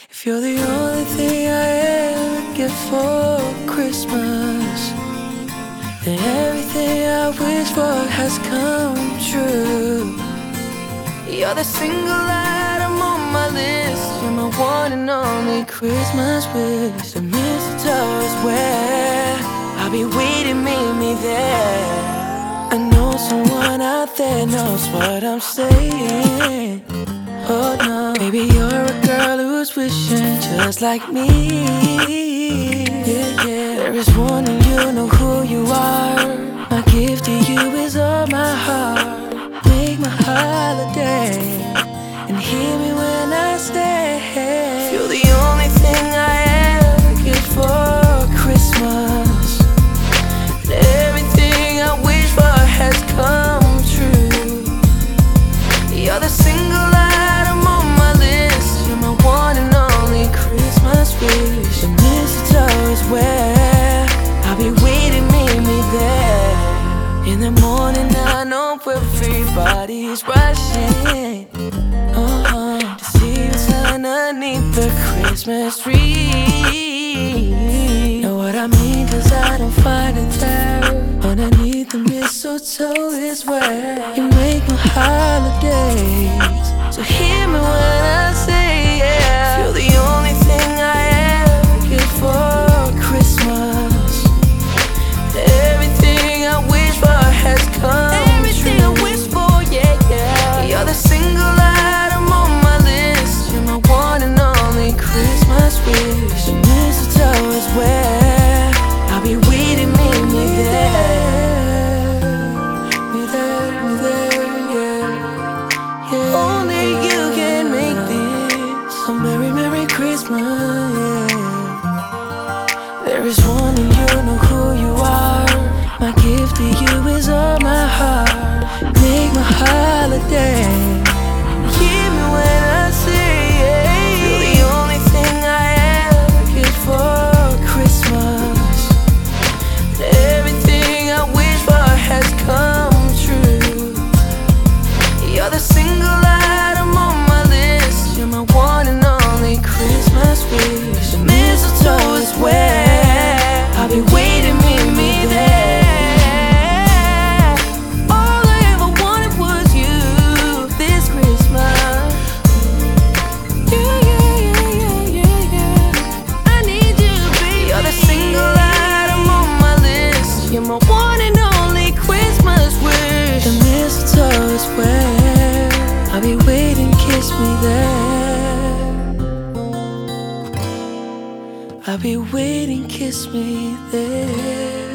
If you're the only thing I ever get for Christmas, then everything I wish for has come true. You're the single item on my list. You're my one and only Christmas wish. The mistletoe is where I'll be waiting, meet me there. I know someone out there knows what I'm saying. Oh no, baby, you're a girl who's wishing just like me. Yeah, yeah. There is one and you know who you are. My gift to you is all my heart. Make my holiday and hear me when I say you're the only thing I ever get for Christmas. Everything I wish for has come true. You're the single item on my list. You're my one and only Christmas wish. The mistletoe is where I'll be waiting, meet me there. In the morning I know everybody's rushing to see what's underneath the Christmas tree. Know what I mean, 'cause I don't find it there. Underneath the mistletoe is where you make my holidays. So hear me when I say yeah. You're the only thing I ever get for Christmas. Everything I wish for has come Everything true. I wish for, yeah, yeah. You're the single item on my list. You're my one and only Christmas wish. The mistletoe is where I'll be waiting, meet me there. Me there, yeah, yeah. Only you can make this a merry, merry Christmas, yeah. There is one and you know who you are. My gift to you is all my heart. Make my holiday. Hear me when I say yeah. You're the only thing I ever get for Christmas. Everything I wish for has come true. You're the single item on my list. You're my one and only Christmas wish. The mistletoe is where I'll be waiting, meet me there. All I ever wanted was you this Christmas. Yeah, yeah, yeah, yeah, yeah. I need you, baby. You're the single item on my list. You're my one and only Christmas wish. The mistletoe is where I'll be waiting, kiss me there. I'll be waiting, kiss me there.